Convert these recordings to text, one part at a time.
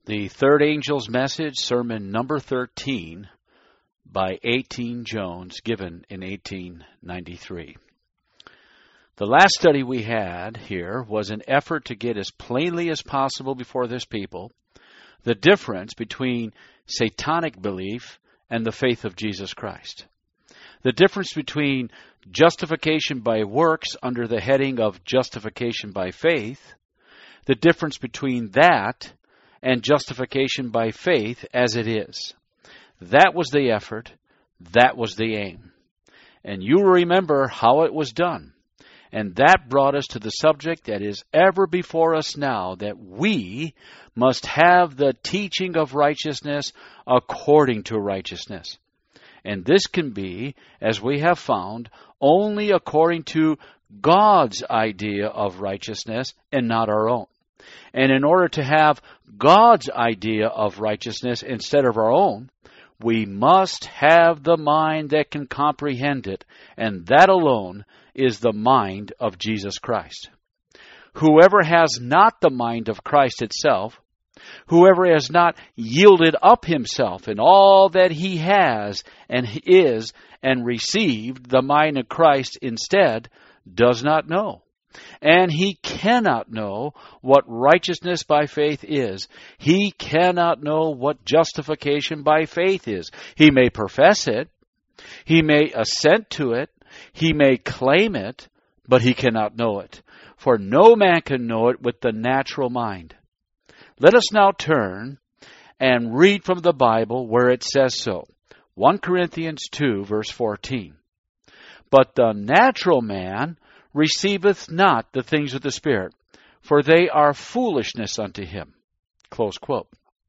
The Third Angel's Message, sermon number 13, by A.T. Jones, given in 1893. The last study we had here was an effort to get as plainly as possible before this people the difference between satanic belief and the faith of Jesus Christ. The difference between justification by works under the heading of justification by faith, the difference between that and justification by faith as it is. That was the effort. That was the aim. And you remember how it was done. And that brought us to the subject that is ever before us now, that we must have the teaching of righteousness according to righteousness. And this can be, as we have found, only according to God's idea of righteousness and not our own. And in order to have God's idea of righteousness instead of our own, we must have the mind that can comprehend it, and that alone is the mind of Jesus Christ. Whoever has not the mind of Christ itself, whoever has not yielded up himself in all that he has and is and received the mind of Christ instead, does not know. And he cannot know what righteousness by faith is. He cannot know what justification by faith is. He may profess it. He may assent to it. He may claim it, but he cannot know it. For no man can know it with the natural mind. Let us now turn and read from the Bible where it says so. 1 Corinthians 2, verse 14. But the natural man receiveth not the things of the Spirit, for they are foolishness unto him. Close quote.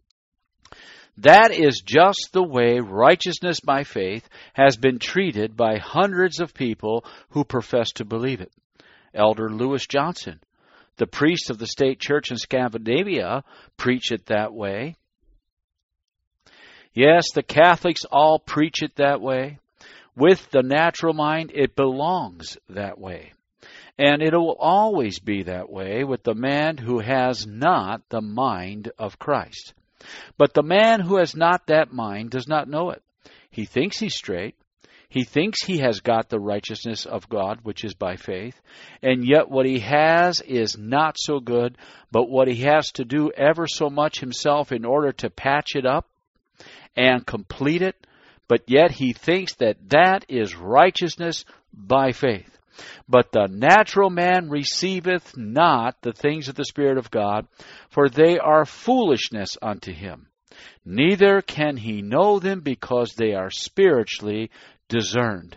That is just the way righteousness by faith has been treated by hundreds of people who profess to believe it. Elder Lewis Johnson, the priest of the state church in Scandinavia, preach it that way. Yes, the Catholics all preach it that way. With the natural mind, it belongs that way. And it will always be that way with the man who has not the mind of Christ. But the man who has not that mind does not know it. He thinks he's straight. He thinks he has got the righteousness of God, which is by faith. And yet what he has is not so good, but what he has to do ever so much himself in order to patch it up and complete it. But yet he thinks that that is righteousness by faith. But the natural man receiveth not the things of the Spirit of God, for they are foolishness unto him. Neither can he know them, because they are spiritually discerned.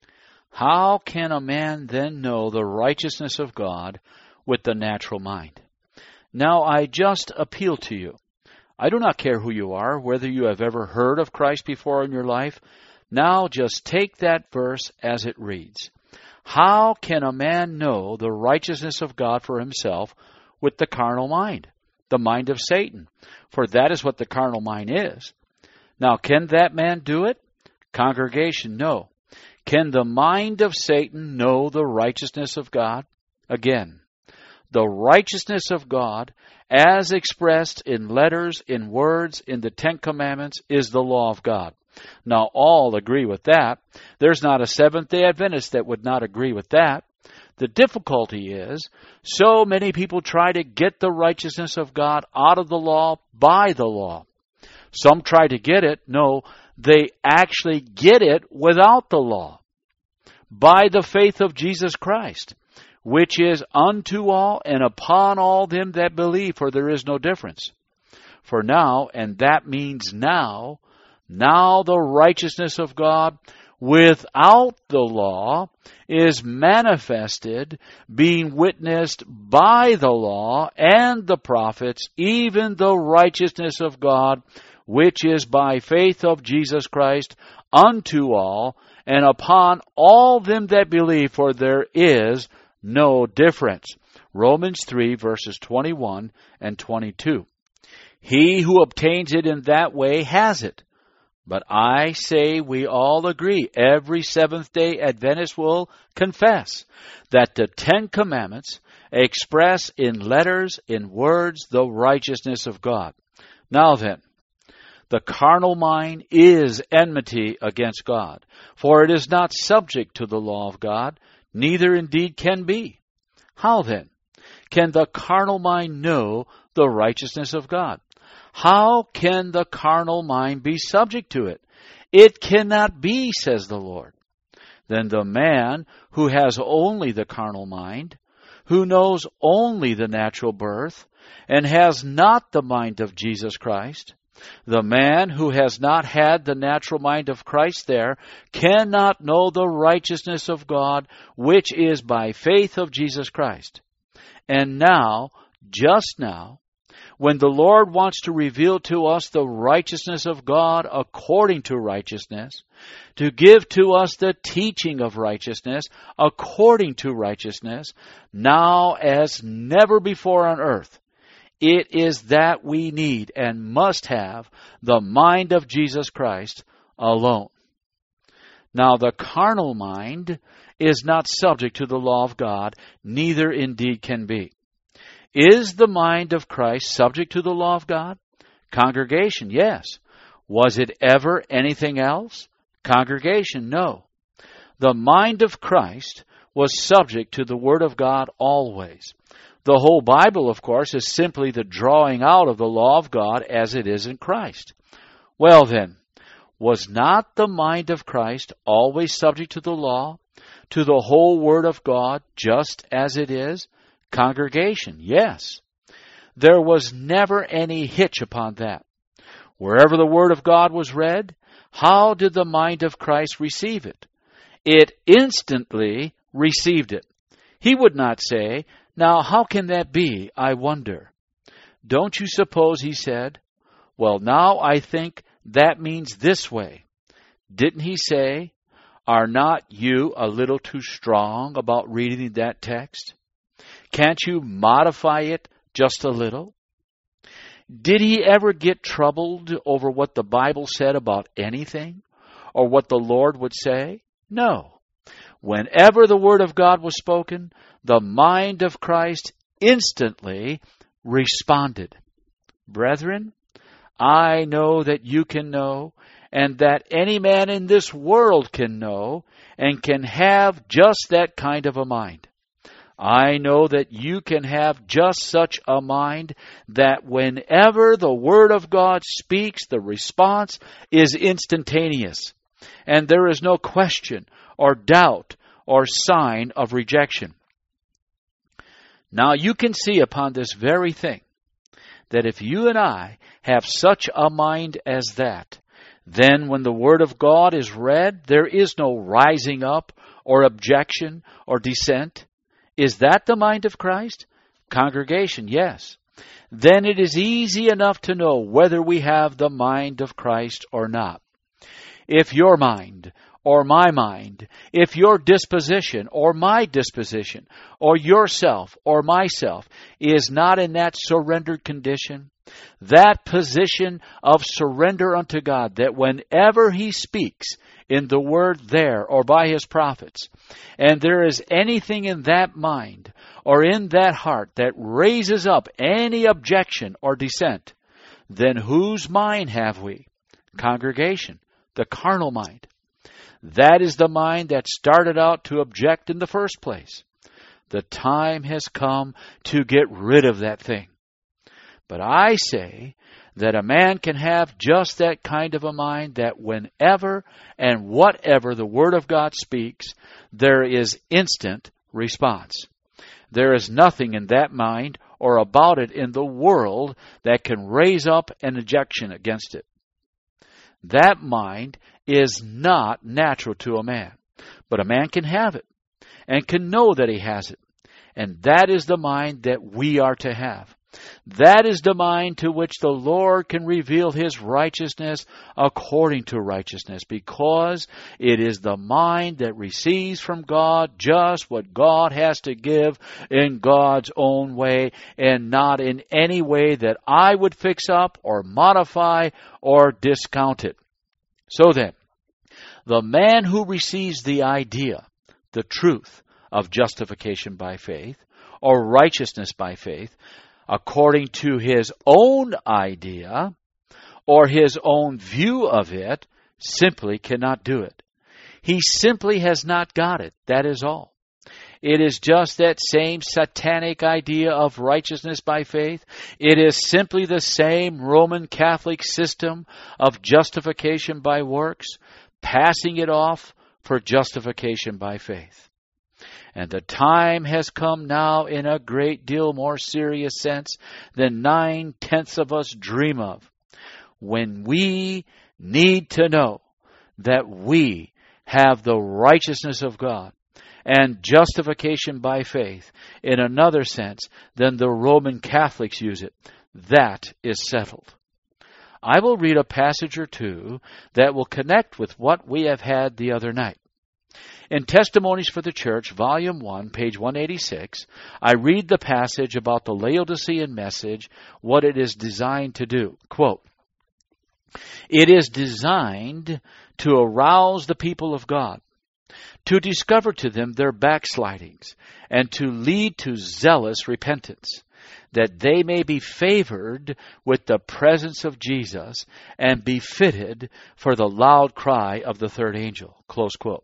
How can a man then know the righteousness of God with the natural mind? Now I just appeal to you. I do not care who you are, whether you have ever heard of Christ before in your life. Now just take that verse as it reads. How can a man know the righteousness of God for himself with the carnal mind, the mind of Satan? For that is what the carnal mind is. Now, can that man do it? Congregation, no. Can the mind of Satan know the righteousness of God? Again, the righteousness of God, as expressed in letters, in words, in the Ten Commandments, is the law of God. Now, all agree with that. There's not a Seventh-day Adventist that would not agree with that. The difficulty is, so many people try to get the righteousness of God out of the law by the law. Some try to get it. No, they actually get it without the law, by the faith of Jesus Christ, which is unto all and upon all them that believe, for there is no difference. For now, and that means now the righteousness of God without the law is manifested, being witnessed by the law and the prophets, even the righteousness of God, which is by faith of Jesus Christ unto all and upon all them that believe, for there is no difference. Romans 3, verses 21 and 22. He who obtains it in that way has it. But I say we all agree, every Seventh-day Adventist will confess that the Ten Commandments express in letters, in words, the righteousness of God. Now then, the carnal mind is enmity against God, for it is not subject to the law of God, neither indeed can be. How then can the carnal mind know the righteousness of God? How can the carnal mind be subject to it? It cannot be, says the Lord. Then the man who has only the carnal mind, who knows only the natural birth, and has not the mind of Jesus Christ, the man who has not had the natural mind of Christ there cannot know the righteousness of God, which is by faith of Jesus Christ. And now, just now, when the Lord wants to reveal to us the righteousness of God according to righteousness, to give to us the teaching of righteousness according to righteousness, now as never before on earth, it is that we need and must have the mind of Jesus Christ alone. Now the carnal mind is not subject to the law of God, neither indeed can be. Is the mind of Christ subject to the law of God? Congregation, yes. Was it ever anything else? Congregation, no. The mind of Christ was subject to the Word of God always. The whole Bible, of course, is simply the drawing out of the law of God as it is in Christ. Well then, was not the mind of Christ always subject to the law, to the whole Word of God, just as it is? Congregation, yes. There was never any hitch upon that. Wherever the Word of God was read, how did the mind of Christ receive it? It instantly received it. He would not say, "Now how can that be, I wonder?" Don't you suppose he said, "Well, now I think that means this way." Didn't he say, "Are not you a little too strong about reading that text? Can't you modify it just a little?" Did he ever get troubled over what the Bible said about anything, or what the Lord would say? No. Whenever the Word of God was spoken, the mind of Christ instantly responded. Brethren, I know that you can know, and that any man in this world can know, and can have just that kind of a mind. I know that you can have just such a mind that whenever the Word of God speaks, the response is instantaneous, and there is no question or doubt or sign of rejection. Now you can see upon this very thing that if you and I have such a mind as that, then when the Word of God is read, there is no rising up or objection or dissent. Is that the mind of Christ? Congregation, yes. Then it is easy enough to know whether we have the mind of Christ or not. If your mind or my mind, if your disposition or my disposition, or yourself or myself is not in that surrendered condition, that position of surrender unto God, that whenever He speaks in the Word there or by His prophets, and there is anything in that mind or in that heart that raises up any objection or dissent, then whose mind have we? Congregation, the carnal mind. That is the mind that started out to object in the first place. The time has come to get rid of that thing. But I say that a man can have just that kind of a mind, that whenever and whatever the Word of God speaks, there is instant response. There is nothing in that mind or about it in the world that can raise up an objection against it. That mind is not natural to a man, but a man can have it and can know that he has it. And that is the mind that we are to have. That is the mind to which the Lord can reveal His righteousness according to righteousness, because it is the mind that receives from God just what God has to give in God's own way, and not in any way that I would fix up or modify or discount it. So then, the man who receives the idea, the truth of justification by faith, or righteousness by faith, according to his own idea or his own view of it, simply cannot do it. He simply has not got it. That is all. It is just that same satanic idea of righteousness by faith. It is simply the same Roman Catholic system of justification by works, passing it off for justification by faith. And the time has come now in a great deal more serious sense than 9/10 of us dream of, when we need to know that we have the righteousness of God and justification by faith in another sense than the Roman Catholics use it. That is settled. I will read a passage or two that will connect with what we have had the other night. In Testimonies for the Church, Volume 1, page 186, I read the passage about the Laodicean message, what it is designed to do. Quote, "It is designed to arouse the people of God, to discover to them their backslidings, and to lead to zealous repentance, that they may be favored with the presence of Jesus and be fitted for the loud cry of the third angel." Close quote.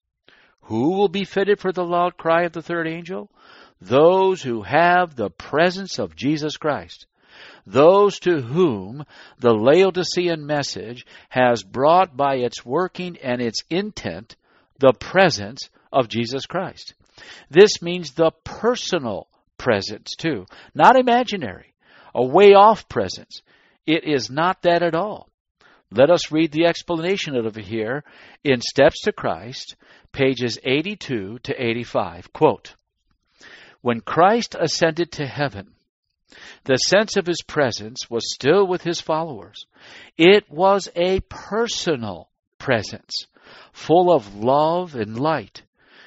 Who will be fitted for the loud cry of the third angel? Those who have the presence of Jesus Christ. Those to whom the Laodicean message has brought by its working and its intent the presence of Jesus Christ. This means the personal presence too, not imaginary, a way off presence. It is not that at all. Let us read the explanation of it here in Steps to Christ, pages 82 to 85. Quote, "When Christ ascended to heaven, the sense of his presence was still with his followers. It was a personal presence, full of love and light.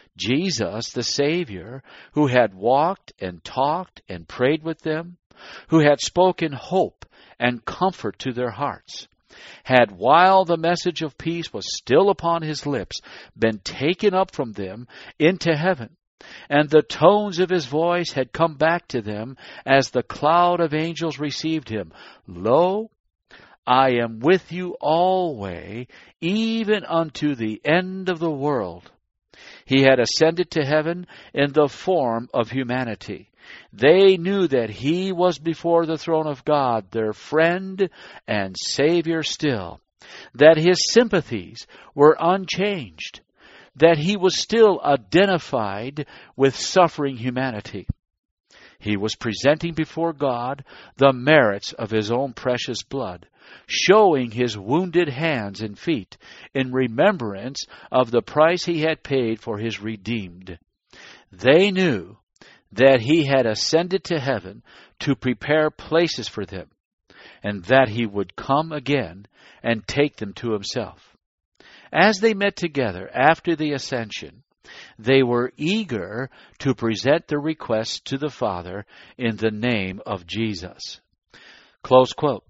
Jesus, the Savior, who had walked and talked and prayed with them, who had spoken hope and comfort to their hearts, had, while the message of peace was still upon his lips, been taken up from them into heaven, and the tones of his voice had come back to them as the cloud of angels received him. Lo, I am with you always, even unto the end of the world." He had ascended to heaven in the form of humanity. They knew that he was before the throne of God, their friend and Savior still, that his sympathies were unchanged, that he was still identified with suffering humanity. He was presenting before God the merits of his own precious blood, showing his wounded hands and feet in remembrance of the price he had paid for his redeemed. They knew that he had ascended to heaven to prepare places for them, and that he would come again and take them to himself. As they met together after the ascension, they were eager to present their requests to the Father in the name of Jesus. Close quote.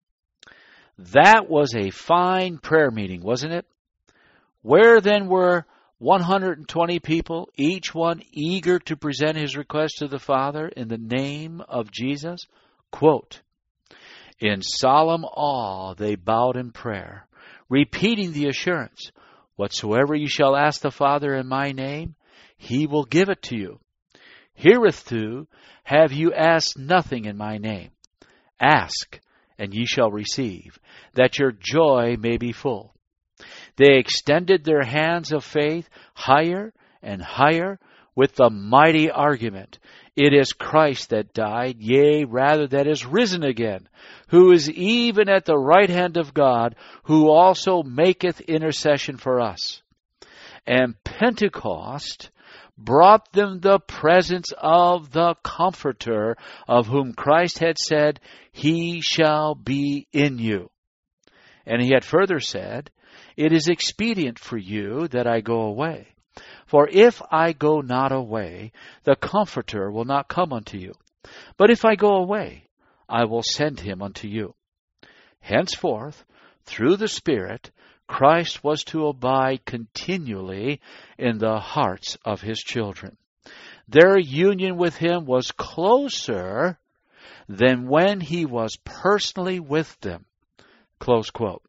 That was a fine prayer meeting, wasn't it? Where then were 120 people, each one eager to present his request to the Father in the name of Jesus? Quote, "In solemn awe they bowed in prayer, repeating the assurance, 'Whatsoever you shall ask the Father in my name, he will give it to you. Hitherto have you asked nothing in my name. Ask, and ye shall receive, that your joy may be full.' They extended their hands of faith higher and higher with the mighty argument, 'It is Christ that died, yea, rather that is risen again, who is even at the right hand of God, who also maketh intercession for us.' And Pentecost brought them the presence of the Comforter, of whom Christ had said, 'He shall be in you.' And he had further said, 'It is expedient for you that I go away. For if I go not away, the Comforter will not come unto you. But if I go away, I will send him unto you.' Henceforth, through the Spirit, Christ was to abide continually in the hearts of his children. Their union with him was closer than when he was personally with them. Close quote.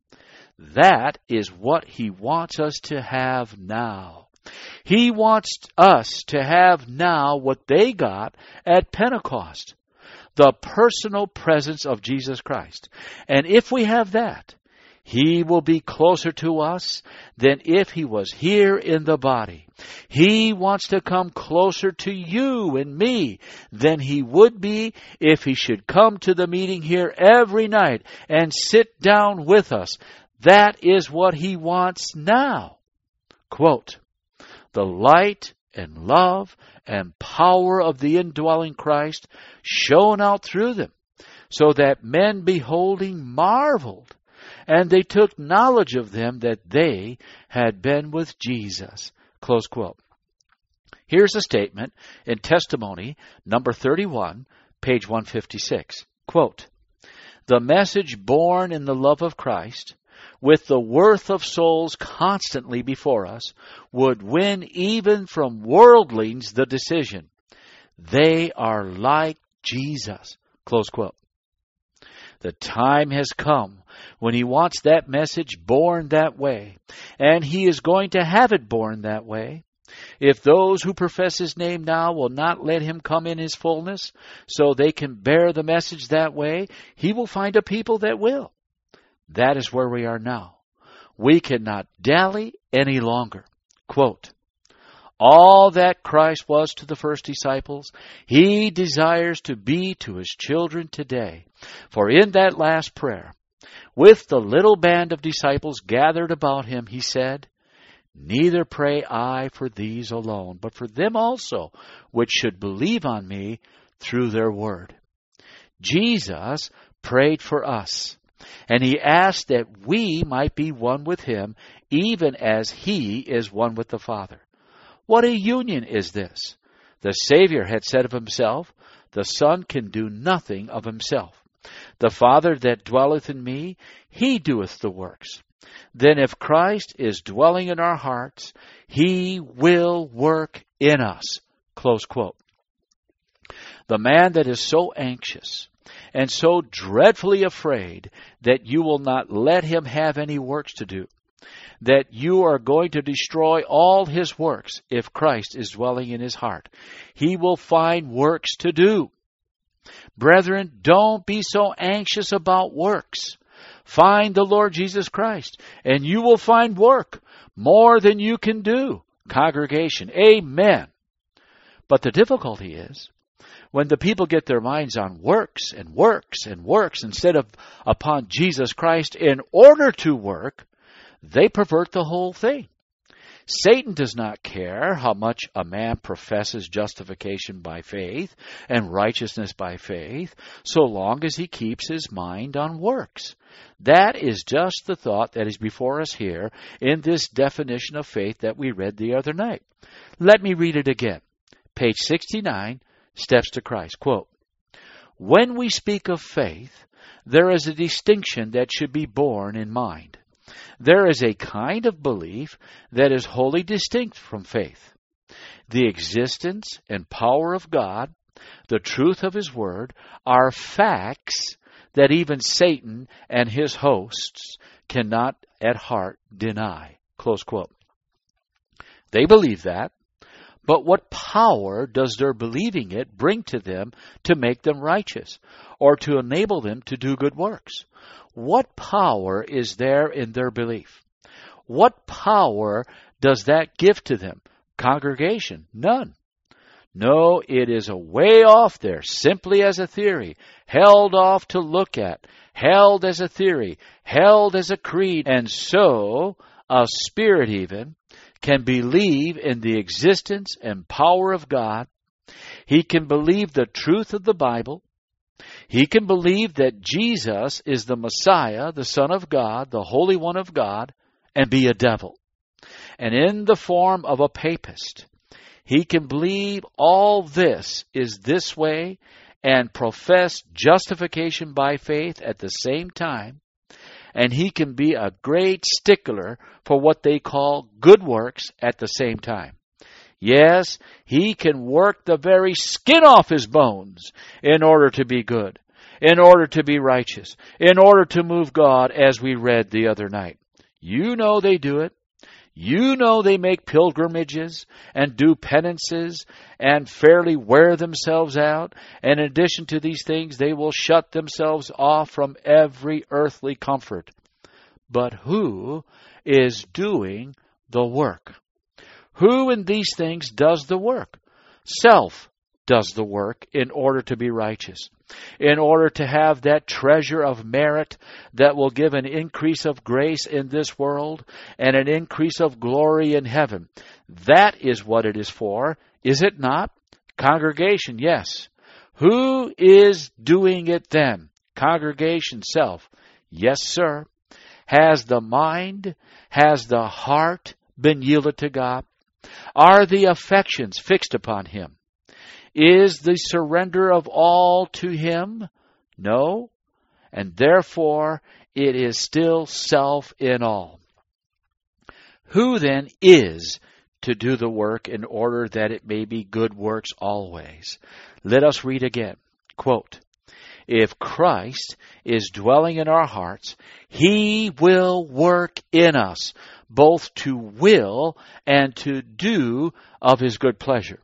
That is what he wants us to have now. He wants us to have now what they got at Pentecost, the personal presence of Jesus Christ. And if we have that, he will be closer to us than if he was here in the body. He wants to come closer to you and me than he would be if he should come to the meeting here every night and sit down with us. That is what he wants now. Quote, the light and love and power of the indwelling Christ shone out through them, so that men beholding marveled, and they took knowledge of them that they had been with Jesus. Close quote. Here's a statement in Testimony, number 31, page 156. Quote, the message born in the love of Christ, with the worth of souls constantly before us, would win even from worldlings the decision. They are like Jesus. Close quote. The time has come when he wants that message born that way, and he is going to have it born that way. If those who profess his name now will not let him come in his fullness so they can bear the message that way, he will find a people that will. That is where we are now. We cannot dally any longer. Quote, all that Christ was to the first disciples, he desires to be to his children today. For in that last prayer, with the little band of disciples gathered about him, he said, neither pray I for these alone, but for them also, which should believe on me through their word. Jesus prayed for us, and he asked that we might be one with him, even as he is one with the Father. What a union is this! The Savior had said of himself, the Son can do nothing of himself. The Father that dwelleth in me, he doeth the works. Then if Christ is dwelling in our hearts, he will work in us. Close quote. The man that is so anxious and so dreadfully afraid that you will not let him have any works to do, that you are going to destroy all his works if Christ is dwelling in his heart, he will find works to do. Brethren, don't be so anxious about works. Find the Lord Jesus Christ, and you will find work more than you can do. Congregation, amen. But the difficulty is, when the people get their minds on works and works and works instead of upon Jesus Christ in order to work, they pervert the whole thing. Satan does not care how much a man professes justification by faith and righteousness by faith, so long as he keeps his mind on works. That is just the thought that is before us here in this definition of faith that we read the other night. Let me read it again. Page 69, Steps to Christ. Quote, when we speak of faith, there is a distinction that should be borne in mind. There is a kind of belief that is wholly distinct from faith. The existence and power of God, the truth of his word, are facts that even Satan and his hosts cannot at heart deny. Close quote. They believe that, but what power does their believing it bring to them to make them righteous or to enable them to do good works? What power is there in their belief? What power does that give to them? Congregation, none. No, it is a way off there, simply as a theory, held off to look at, held as a theory, held as a creed. And so, a spirit even can believe in the existence and power of God. He can believe the truth of the Bible. He can believe that Jesus is the Messiah, the Son of God, the Holy One of God, and be a devil. And in the form of a papist, he can believe all this is this way and profess justification by faith at the same time. And he can be a great stickler for what they call good works at the same time. Yes, he can work the very skin off his bones in order to be good, in order to be righteous, in order to move God, as we read the other night. You know they do it. You know they make pilgrimages and do penances and fairly wear themselves out. And in addition to these things, they will shut themselves off from every earthly comfort. But who is doing the work? Who in these things does the work? Self does the work in order to be righteous, in order to have that treasure of merit that will give an increase of grace in this world and an increase of glory in heaven. That is what it is for, is it not? Congregation, yes. Who is doing it then? Congregation, self. Yes, sir. Has the mind, has the heart been yielded to God? Are the affections fixed upon Him? Is the surrender of all to Him? No. And therefore, it is still self in all. Who then is to do the work in order that it may be good works always? Let us read again. Quote, if Christ is dwelling in our hearts, He will work in us, both to will and to do of His good pleasure.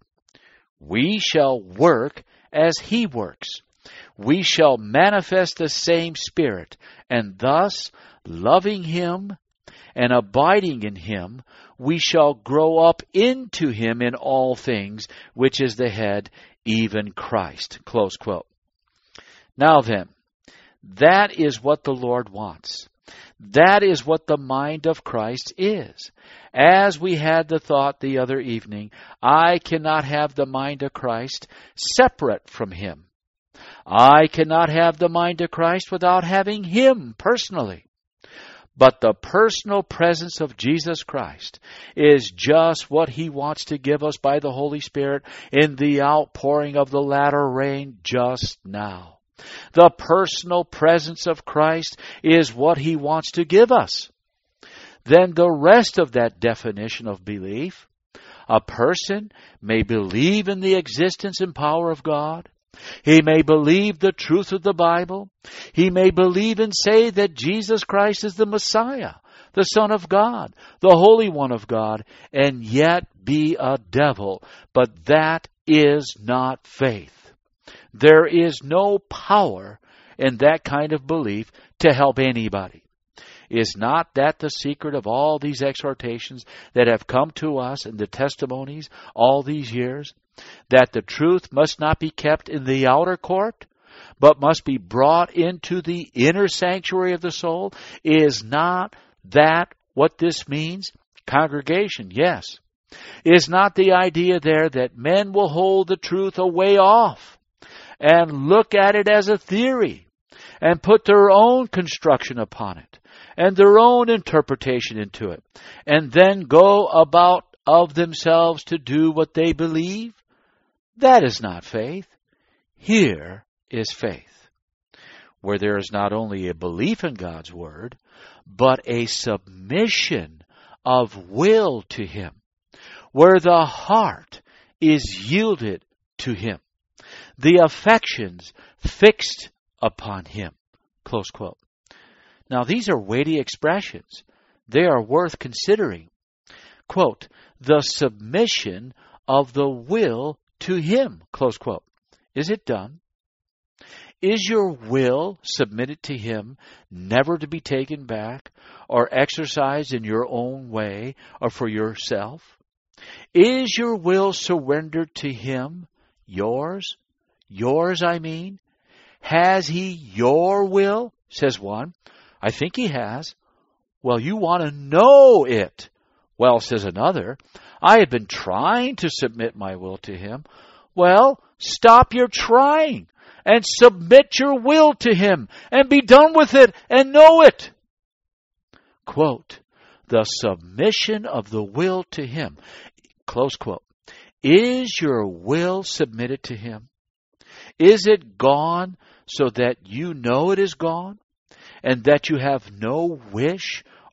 We shall work as He works. We shall manifest the same Spirit, and thus, loving Him and abiding in Him, we shall grow up into Him in all things, which is the head, even Christ. Close quote. Now then, that is what the Lord wants. That is what the mind of Christ is. As we had the thought the other evening, I cannot have the mind of Christ separate from Him. I cannot have the mind of Christ without having Him personally. But the personal presence of Jesus Christ is just what He wants to give us by the Holy Spirit in the outpouring of the latter rain just now. The personal presence of Christ is what He wants to give us. Then the rest of that definition of belief, a person may believe in the existence and power of God. He may believe the truth of the Bible. He may believe and say that Jesus Christ is the Messiah, the Son of God, the Holy One of God, and yet be a devil. But that is not faith. There is no power in that kind of belief to help anybody. Is not that the secret of all these exhortations that have come to us in the testimonies all these years? That the truth must not be kept in the outer court, but must be brought into the inner sanctuary of the soul? Is not that what this means? Congregation, yes. Is not the idea there that men will hold the truth away off and look at it as a theory and put their own construction upon it and their own interpretation into it, and then go about of themselves to do what they believe? That is not faith. Here is faith, where there is not only a belief in God's Word, but a submission of will to Him, where the heart is yielded to Him, the affections fixed upon Him. Close quote. Now, these are weighty expressions. They are worth considering. Quote, the submission of the will to Him. Close quote. Is it done? Is your will submitted to Him, never to be taken back or exercised in your own way or for yourself? Is your will surrendered to Him? Yours? Yours, I mean. Has He your will? Says one. I think He has. Well, you want to know it. Well, says another, I have been trying to submit my will to Him. Well, stop your trying and submit your will to Him and be done with it and know it. Quote, the submission of the will to Him. Close quote. Is your will submitted to Him? Is it gone so that you know it is gone and that you have no wish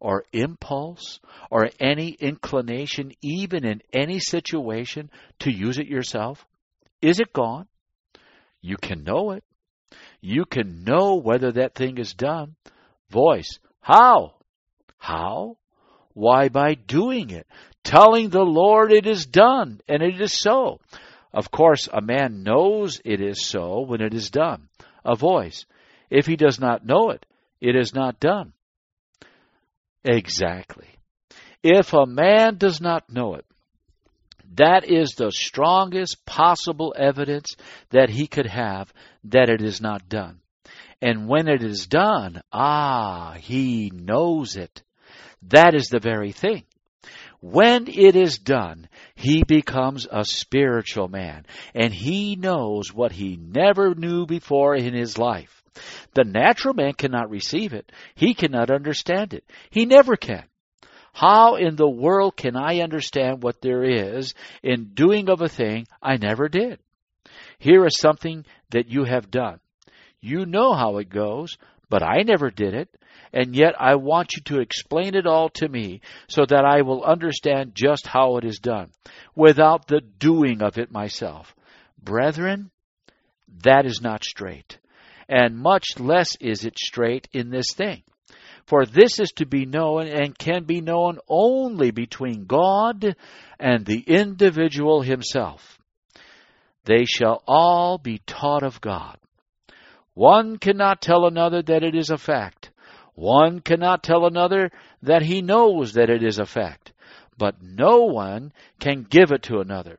or impulse or any inclination, even in any situation, to use it yourself? Is it gone? You can know it. You can know whether that thing is done. Voice. How? How? Why, by doing it. Telling the Lord it is done, and it is so. Of course, a man knows it is so when it is done. A voice. If he does not know it, it is not done. Exactly. If a man does not know it, that is the strongest possible evidence that he could have that it is not done. And when it is done, he knows it. That is the very thing. When it is done, he becomes a spiritual man, and he knows what he never knew before in his life. The natural man cannot receive it. He cannot understand it. He never can. How in the world can I understand what there is in doing of a thing I never did? Here is something that you have done. You know how it goes, but I never did it, and yet I want you to explain it all to me so that I will understand just how it is done, without the doing of it myself. Brethren, that is not straight, and much less is it straight in this thing. For this is to be known and can be known only between God and the individual himself. They shall all be taught of God. One cannot tell another that it is a fact. One cannot tell another that he knows that it is a fact. But no one can give it to another,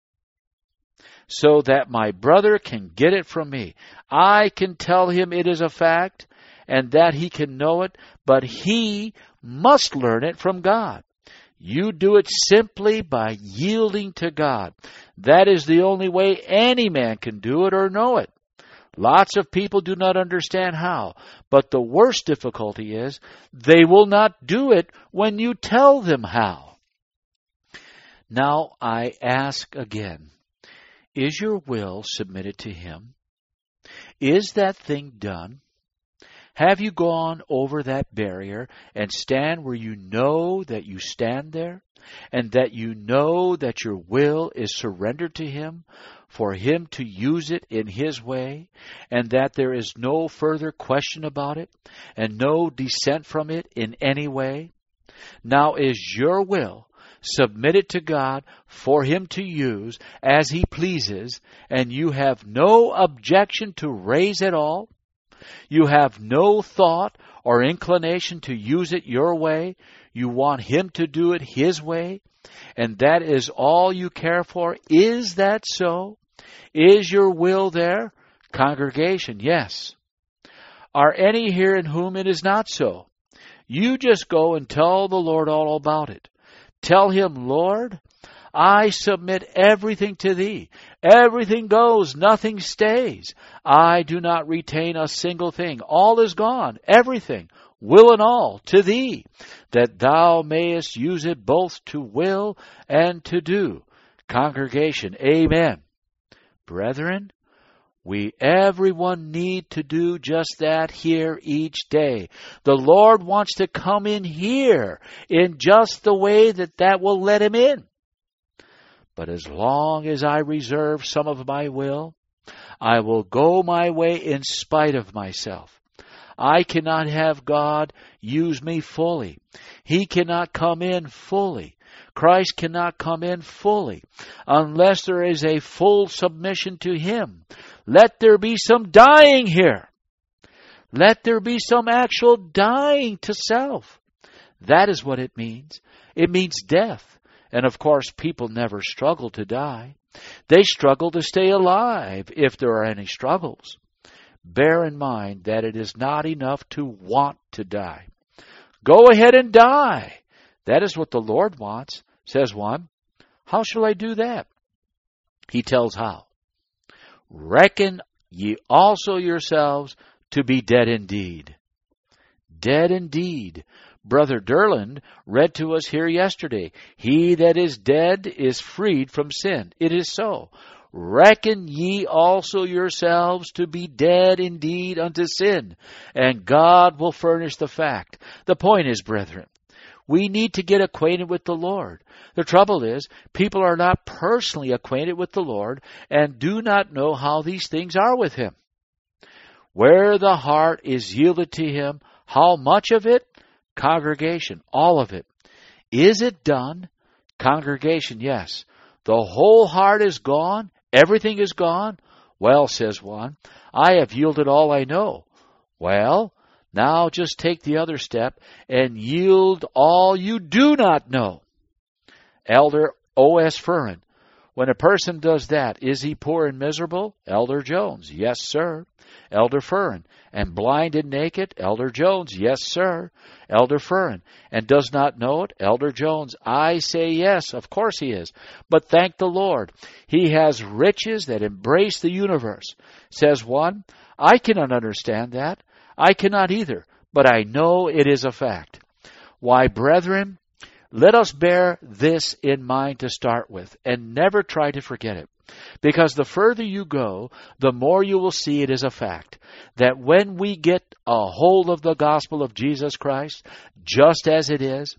so that my brother can get it from me. I can tell him it is a fact, and that he can know it, but he must learn it from God. You do it simply by yielding to God. That is the only way any man can do it or know it. Lots of people do not understand how, but the worst difficulty is they will not do it when you tell them how. Now I ask again, is your will submitted to Him? Is that thing done? Have you gone over that barrier and stand where you know that you stand there, and that you know that your will is surrendered to Him, for Him to use it in His way, and that there is no further question about it, and no dissent from it in any way? Now is your will submitted to God for Him to use as He pleases, and you have no objection to raise at all? You have no thought or inclination to use it your way. You want Him to do it His way, and that is all you care for. Is that so? Is your will there? Congregation, yes. Are any here in whom it is not so? You just go and tell the Lord all about it. Tell Him, Lord, I submit everything to Thee. Everything goes, nothing stays. I do not retain a single thing. All is gone, everything, will and all, to Thee, that Thou mayest use it both to will and to do. Congregation, amen. Brethren, we everyone need to do just that here each day. The Lord wants to come in here in just the way that will let Him in. But as long as I reserve some of my will, I will go my way in spite of myself. I cannot have God use me fully. He cannot come in fully. Christ cannot come in fully unless there is a full submission to Him. Let there be some dying here. Let there be some actual dying to self. That is what it means. It means death. And of course, people never struggle to die. They struggle to stay alive if there are any struggles. Bear in mind that it is not enough to want to die. Go ahead and die. That is what the Lord wants, says one. How shall I do that? He tells how. Reckon ye also yourselves to be dead indeed. Dead indeed. Brother Derland read to us here yesterday, he that is dead is freed from sin. It is so. reckon ye also yourselves to be dead indeed unto sin, and God will furnish the fact. The point is, brethren, we need to get acquainted with the Lord. The trouble is, people are not personally acquainted with the Lord and do not know how these things are with Him. Where the heart is yielded to Him, how much of it? Congregation, all of it. Is it done? Congregation, yes. The whole heart is gone? Everything is gone? Well, says one, I have yielded all I know. Well, now just take the other step and yield all you do not know. Elder O.S. Furren, when a person does that, is he poor and miserable? Elder Jones, yes, sir. Elder Furren, and blind and naked? Elder Jones, yes, sir. Elder Furren, and does not know it? Elder Jones, I say yes, of course he is. But thank the Lord, he has riches that embrace the universe. Says one, I cannot understand that. I cannot either, but I know it is a fact. Why, brethren, let us bear this in mind to start with, and never try to forget it. Because the further you go, the more you will see it is a fact that when we get a hold of the gospel of Jesus Christ, just as it is,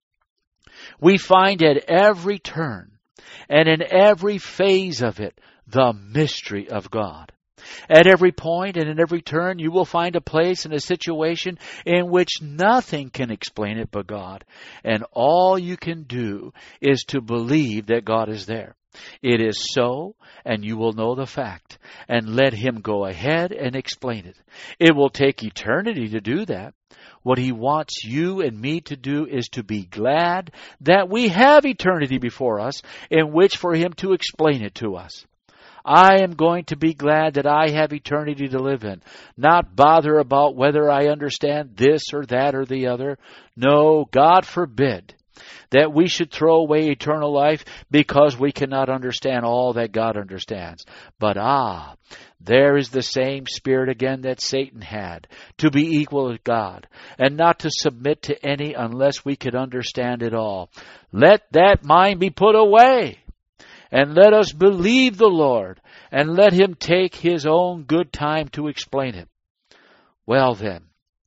we find at every turn and in every phase of it the mystery of God. At every point and in every turn, you will find a place and a situation in which nothing can explain it but God. And all you can do is to believe that God is there. It is so, and you will know the fact. And let Him go ahead and explain it. It will take eternity to do that. What He wants you and me to do is to be glad that we have eternity before us in which for Him to explain it to us. I am going to be glad that I have eternity to live in, not bother about whether I understand this or that or the other. No, God forbid that we should throw away eternal life because we cannot understand all that God understands. But there is the same spirit again that Satan had, to be equal to God, and not to submit to any unless we could understand it all. Let that mind be put away. And let us believe the Lord, and let Him take His own good time to explain it. Well then,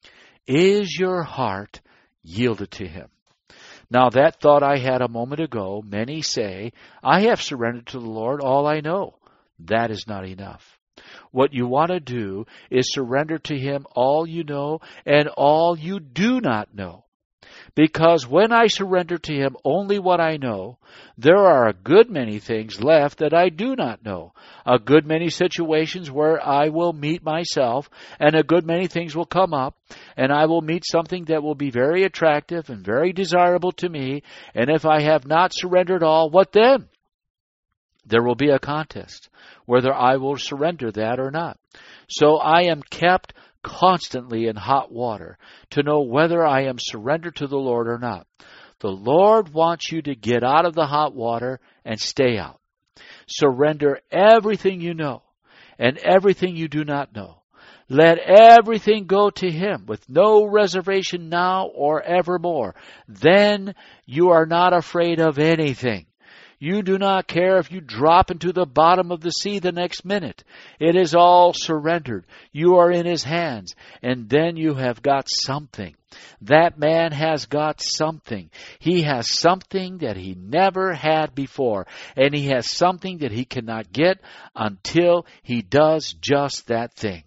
is your heart yielded to Him? Now that thought I had a moment ago, many say, I have surrendered to the Lord all I know. That is not enough. What you want to do is surrender to Him all you know and all you do not know. Because when I surrender to Him only what I know, there are a good many things left that I do not know. A good many situations where I will meet myself, and a good many things will come up, and I will meet something that will be very attractive and very desirable to me, and if I have not surrendered all, what then? There will be a contest, whether I will surrender that or not. So I am kept constantly in hot water to know whether I am surrendered to the Lord or not. The Lord wants you to get out of the hot water and stay out. Surrender everything you know and everything you do not know. Let everything go to Him with no reservation now or evermore. Then you are not afraid of anything. You do not care if you drop into the bottom of the sea the next minute. It is all surrendered. You are in His hands. And then you have got something. That man has got something. He has something that he never had before. And he has something that he cannot get until he does just that thing.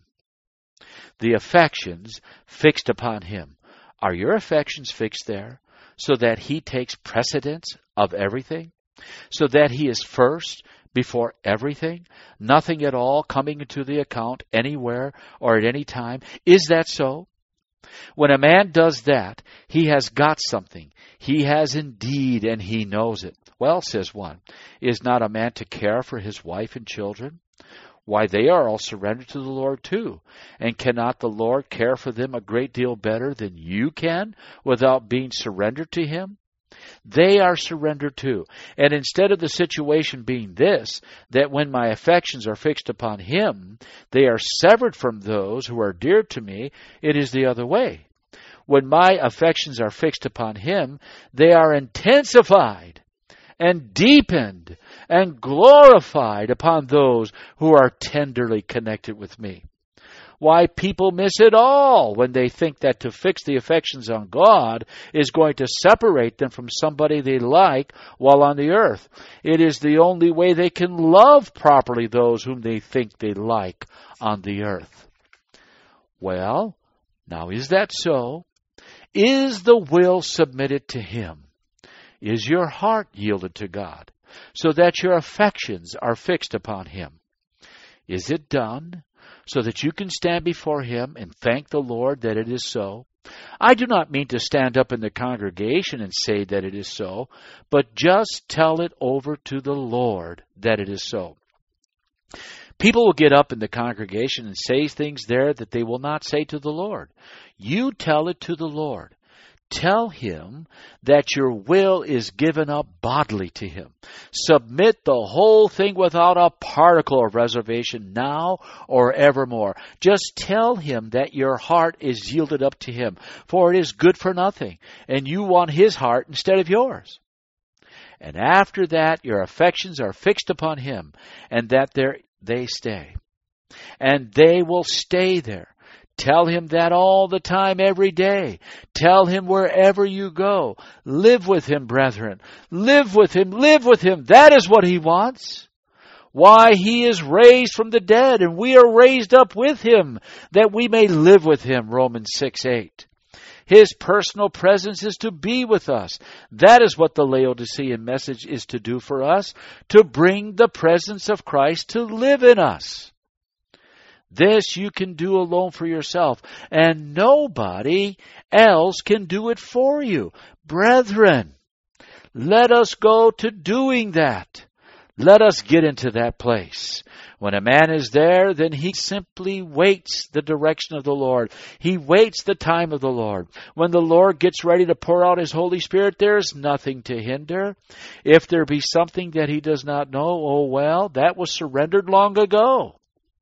The affections fixed upon Him. Are your affections fixed there so that He takes precedence of everything? So that He is first before everything, nothing at all coming into the account anywhere or at any time. Is that so? When a man does that, he has got something. He has indeed, and he knows it. Well, says one, is not a man to care for his wife and children? Why, they are all surrendered to the Lord too. And cannot the Lord care for them a great deal better than you can without being surrendered to Him? They are surrendered too. And instead of the situation being this, that when my affections are fixed upon Him, they are severed from those who are dear to me, it is the other way. When my affections are fixed upon Him, they are intensified and deepened and glorified upon those who are tenderly connected with me. Why, people miss it all when they think that to fix the affections on God is going to separate them from somebody they like while on the earth. It is the only way they can love properly those whom they think they like on the earth. Well, now is that so? Is the will submitted to Him? Is your heart yielded to God so that your affections are fixed upon Him? Is it done so that you can stand before Him and thank the Lord that it is so? I do not mean to stand up in the congregation and say that it is so, but just tell it over to the Lord that it is so. People will get up in the congregation and say things there that they will not say to the Lord. You tell it to the Lord. Tell Him that your will is given up bodily to Him. Submit the whole thing without a particle of reservation now or evermore. Just tell Him that your heart is yielded up to Him, for it is good for nothing, and you want His heart instead of yours. And after that, your affections are fixed upon Him, and that they stay. And they will stay there. Tell Him that all the time, every day. Tell Him wherever you go. Live with Him, brethren. Live with Him. Live with Him. That is what He wants. Why, He is raised from the dead, and we are raised up with Him, that we may live with Him, Romans 6:8. His personal presence is to be with us. That is what the Laodicean message is to do for us, to bring the presence of Christ to live in us. This you can do alone for yourself, and nobody else can do it for you. Brethren, let us go to doing that. Let us get into that place. When a man is there, then he simply waits the direction of the Lord. He waits the time of the Lord. When the Lord gets ready to pour out His Holy Spirit, there is nothing to hinder. If there be something that He does not know, oh well, that was surrendered long ago.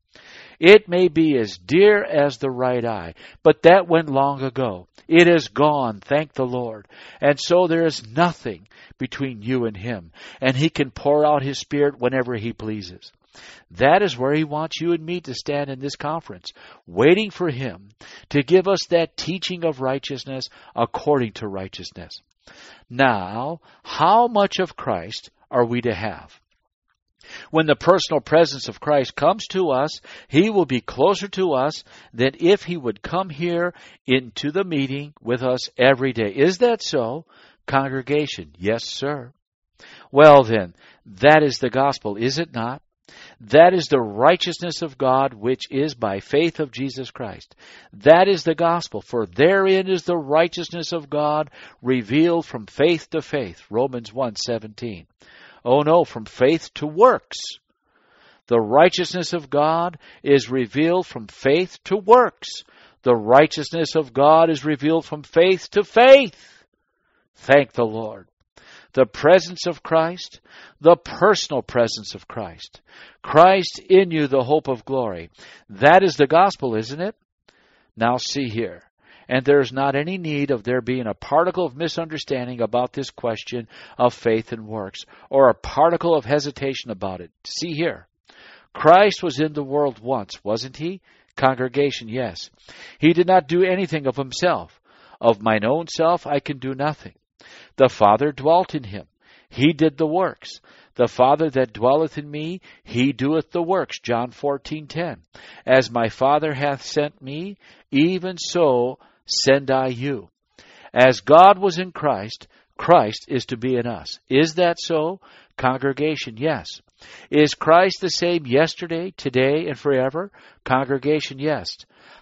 It may be as dear as the right eye, but that went long ago. It is gone, thank the Lord. And so there is nothing between you and Him, and He can pour out His Spirit whenever He pleases. That is where He wants you and me to stand in this conference, waiting for Him to give us that teaching of righteousness according to righteousness. Now, how much of Christ are we to have? When the personal presence of Christ comes to us, He will be closer to us than if He would come here into the meeting with us every day. Is that so? Congregation, yes, sir. Well then, that is the gospel, is it not? That is the righteousness of God, which is by faith of Jesus Christ. That is the gospel, for therein is the righteousness of God revealed from faith to faith. Romans 1:17. Oh no, from faith to works. The righteousness of God is revealed from faith to works. The righteousness of God is revealed from faith to faith. Thank the Lord. The presence of Christ, the personal presence of Christ. Christ in you, the hope of glory. That is the gospel, isn't it? Now see here. And there is not any need of there being a particle of misunderstanding about this question of faith and works, or a particle of hesitation about it. See here. Christ was in the world once, wasn't He? Congregation, yes. He did not do anything of Himself. Of mine own self I can do nothing. The Father dwelt in Him. He did the works. The Father that dwelleth in me, He doeth the works. John 14:10. As my Father hath sent me, even so send I you. As God was in Christ, Christ is to be in us. Is that so? Congregation, yes. Is Christ the same yesterday, today, and forever? Congregation, yes.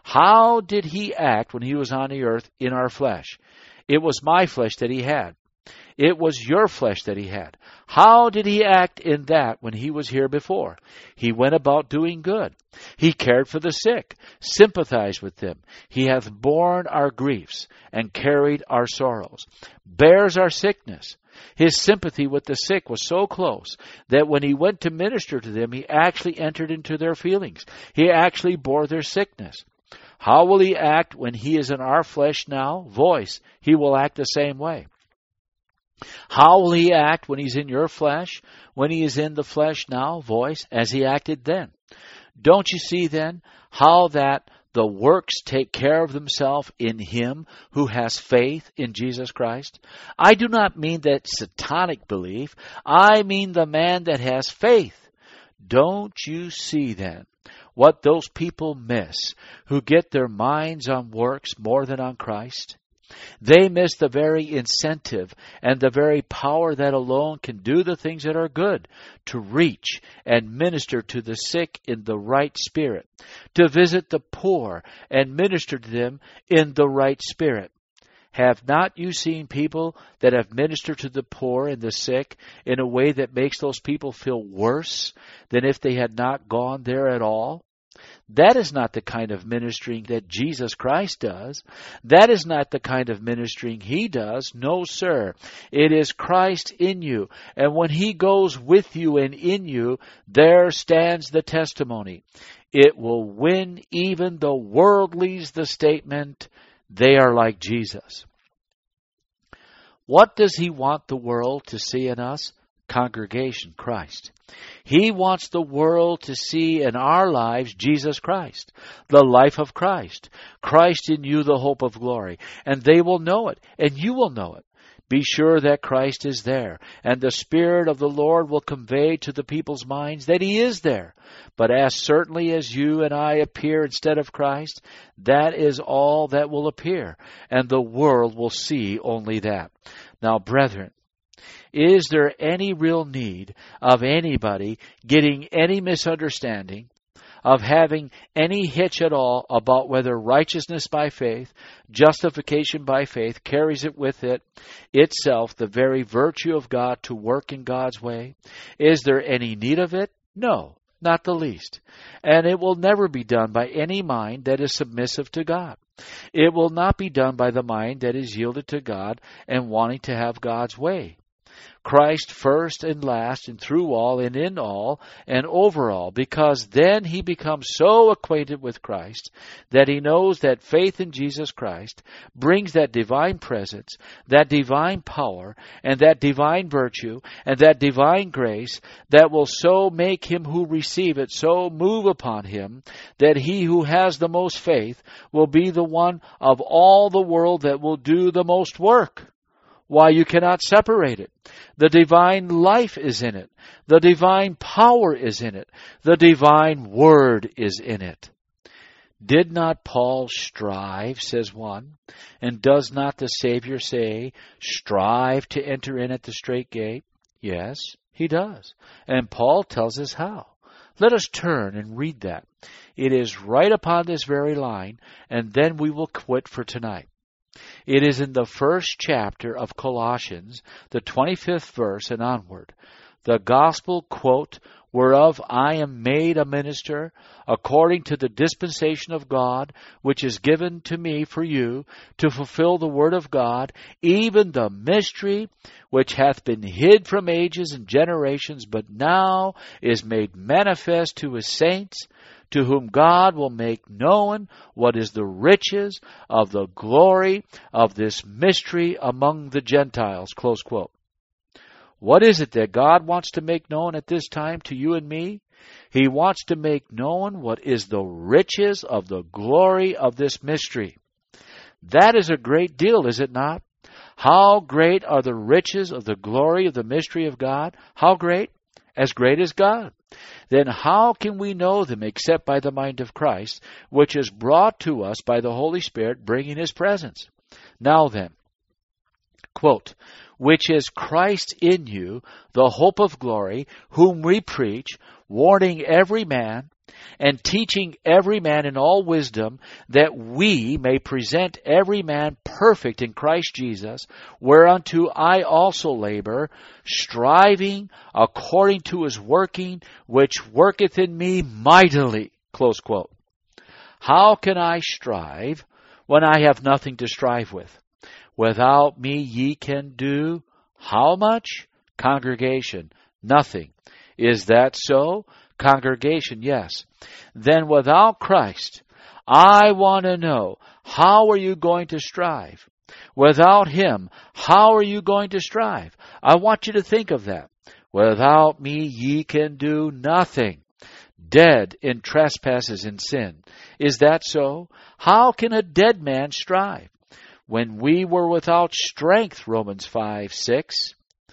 How did He act when He was on the earth in our flesh? It was my flesh that He had. It was your flesh that He had. How did He act in that when He was here before? He went about doing good. He cared for the sick, sympathized with them. He hath borne our griefs and carried our sorrows, bears our sickness. His sympathy with the sick was so close that when He went to minister to them, He actually entered into their feelings. He actually bore their sickness. How will He act when He is in our flesh now? Voice. He will act the same way. How will he act when he's in your flesh, when he is in the flesh now, voice, as he acted then? Don't you see then how that the works take care of themselves in him who has faith in Jesus Christ? I do not mean that satanic belief. I mean the man that has faith. Don't you see then what those people miss who get their minds on works more than on Christ? They miss the very incentive and the very power that alone can do the things that are good, to reach and minister to the sick in the right spirit, to visit the poor and minister to them in the right spirit. Have not you seen people that have ministered to the poor and the sick in a way that makes those people feel worse than if they had not gone there at all? That is not the kind of ministering that Jesus Christ does. That is not the kind of ministering he does. No, sir. It is Christ in you. And when he goes with you and in you, there stands the testimony. It will win even the worldlies the statement, they are like Jesus. What does he want the world to see in us? Congregation, Christ. He wants the world to see in our lives Jesus Christ, the life of Christ. Christ in you, the hope of glory. And they will know it, and you will know it. Be sure that Christ is there, and the Spirit of the Lord will convey to the people's minds that he is there. But as certainly as you and I appear instead of Christ, that is all that will appear, and the world will see only that. Now, brethren, is there any real need of anybody getting any misunderstanding, of having any hitch at all about whether righteousness by faith, justification by faith, carries it with it itself the very virtue of God to work in God's way? Is there any need of it? No, not the least. And it will never be done by any mind that is submissive to God. It will not be done by the mind that is yielded to God and wanting to have God's way. Christ first and last and through all and in all and over all, because then he becomes so acquainted with Christ that he knows that faith in Jesus Christ brings that divine presence, that divine power, and that divine virtue, and that divine grace that will so make him who receive it so move upon him that he who has the most faith will be the one of all the world that will do the most work. Why, you cannot separate it. The divine life is in it. The divine power is in it. The divine word is in it. Did not Paul strive, says one, and does not the Savior say, strive to enter in at the strait gate? Yes, he does. And Paul tells us how. Let us turn and read that. It is right upon this very line, and then we will quit for tonight. It is in the first chapter of Colossians, the 25th verse and onward. The gospel, quote, whereof I am made a minister, according to the dispensation of God, which is given to me for you, to fulfill the word of God, even the mystery which hath been hid from ages and generations, but now is made manifest to his saints, to whom God will make known what is the riches of the glory of this mystery among the Gentiles. Close quote. What is it that God wants to make known at this time to you and me? He wants to make known what is the riches of the glory of this mystery. That is a great deal, is it not? How great are the riches of the glory of the mystery of God? How great? As great as God. Then how can we know them except by the mind of Christ, which is brought to us by the Holy Spirit, bringing his presence? Now then, quote, which is Christ in you, the hope of glory, whom we preach, warning every man, and teaching every man in all wisdom, that we may present every man perfect in Christ Jesus, whereunto I also labor, striving according to his working, which worketh in me mightily. Close quote. How can I strive when I have nothing to strive with? Without me ye can do how much? Congregation, nothing. Is that so? Congregation, yes. Then without Christ, I want to know, how are you going to strive? Without Him, how are you going to strive? I want you to think of that. Without me, ye can do nothing. Dead in trespasses and sin. Is that so? How can a dead man strive? When we were without strength, Romans 5:6.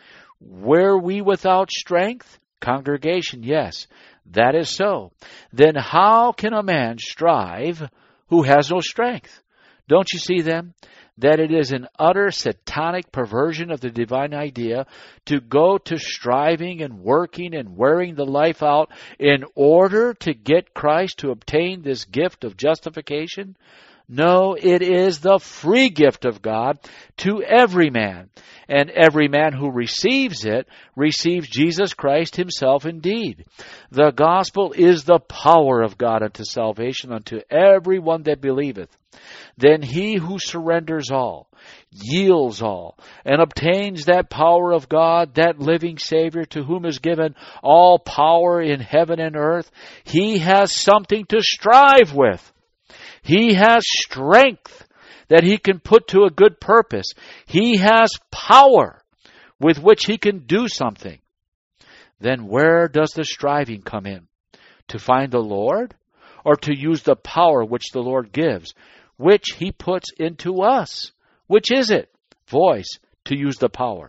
Were we without strength? Congregation, yes, that is so. Then how can a man strive who has no strength? Don't you see then that it is an utter satanic perversion of the divine idea to go to striving and working and wearing the life out in order to get Christ to obtain this gift of justification? No, it is the free gift of God to every man. And every man who receives it receives Jesus Christ Himself indeed. The gospel is the power of God unto salvation unto every one that believeth. Then he who surrenders all, yields all, and obtains that power of God, that living Savior to whom is given all power in heaven and earth, he has something to strive with. He has strength that he can put to a good purpose. He has power with which he can do something. Then where does the striving come in? To find the Lord, or to use the power which the Lord gives, which He puts into us? Which is it? Voice, to use the power.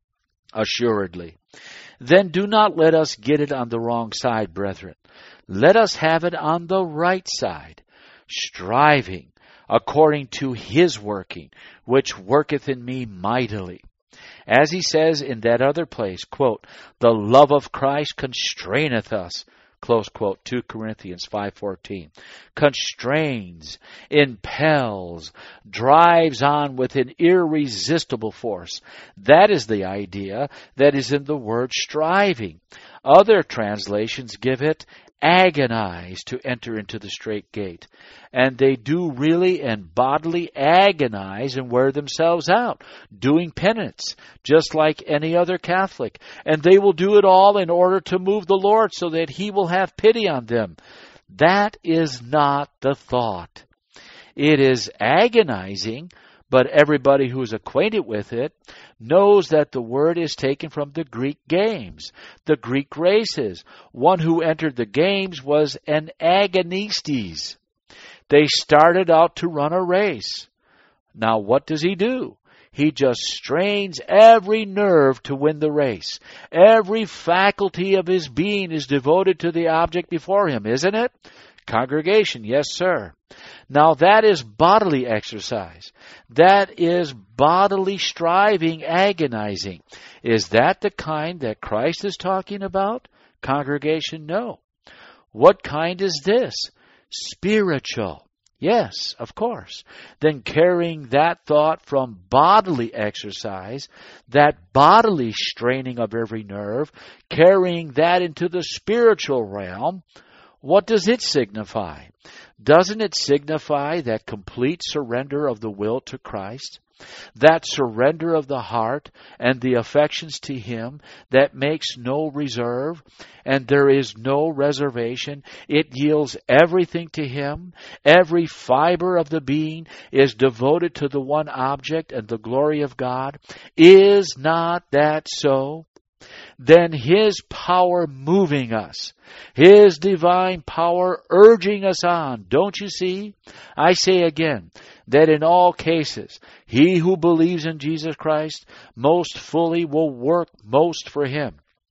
Assuredly. Then do not let us get it on the wrong side, brethren. Let us have it on the right side, striving according to His working, which worketh in me mightily. As he says in that other place, quote, the love of Christ constraineth us, close quote, 2 Corinthians 5:14. Constrains, impels, drives on with an irresistible force. That is the idea that is in the word striving. Other translations give it agonize to enter into the strait gate. And they do really and bodily agonize and wear themselves out, doing penance, just like any other Catholic. And they will do it all in order to move the Lord so that He will have pity on them. That is not the thought. It is agonizing, but everybody who is acquainted with it knows that the word is taken from the Greek games, the Greek races. One who entered the games was an agonistes. They started out to run a race. Now what does he do? He just strains every nerve to win the race. Every faculty of his being is devoted to the object before him, isn't it? Congregation, yes, sir. Now that is bodily exercise. That is bodily striving, agonizing. Is that the kind that Christ is talking about? Congregation, no. What kind is this? Spiritual. Yes, of course. Then carrying that thought from bodily exercise, that bodily straining of every nerve, carrying that into the spiritual realm, what does it signify? Doesn't it signify that complete surrender of the will to Christ? That surrender of the heart and the affections to Him that makes no reserve and there is no reservation. It yields everything to Him. Every fiber of the being is devoted to the one object and the glory of God. Is not that so? Then His power moving us, His divine power urging us on. Don't you see? I say again that in all cases, he who believes in Jesus Christ most fully will work most for Him.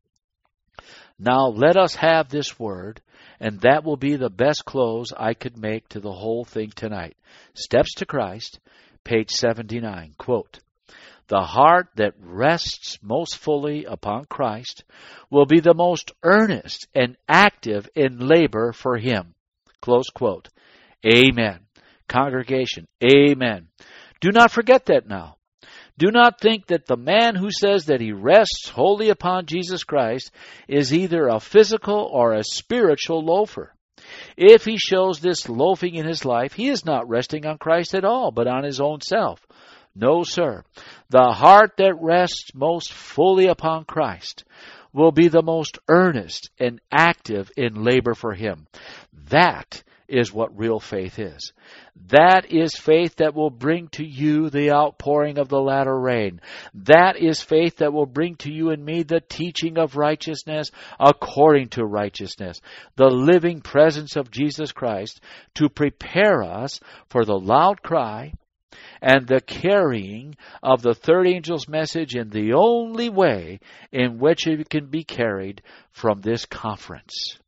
Now let us have this word, and that will be the best close I could make to the whole thing tonight. Steps to Christ, page 79, quote, the heart that rests most fully upon Christ will be the most earnest and active in labor for Him. Close quote. Amen. Congregation, amen. Do not forget that now. Do not think that the man who says that he rests wholly upon Jesus Christ is either a physical or a spiritual loafer. If he shows this loafing in his life, he is not resting on Christ at all, but on his own self. No, sir. The heart that rests most fully upon Christ will be the most earnest and active in labor for Him. That is what real faith is. That is faith that will bring to you the outpouring of the latter rain. That is faith that will bring to you and me the teaching of righteousness according to righteousness. The living presence of Jesus Christ to prepare us for the loud cry and the carrying of the third angel's message in the only way in which it can be carried from this conference.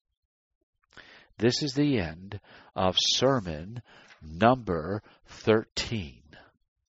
This is the end of sermon number 13.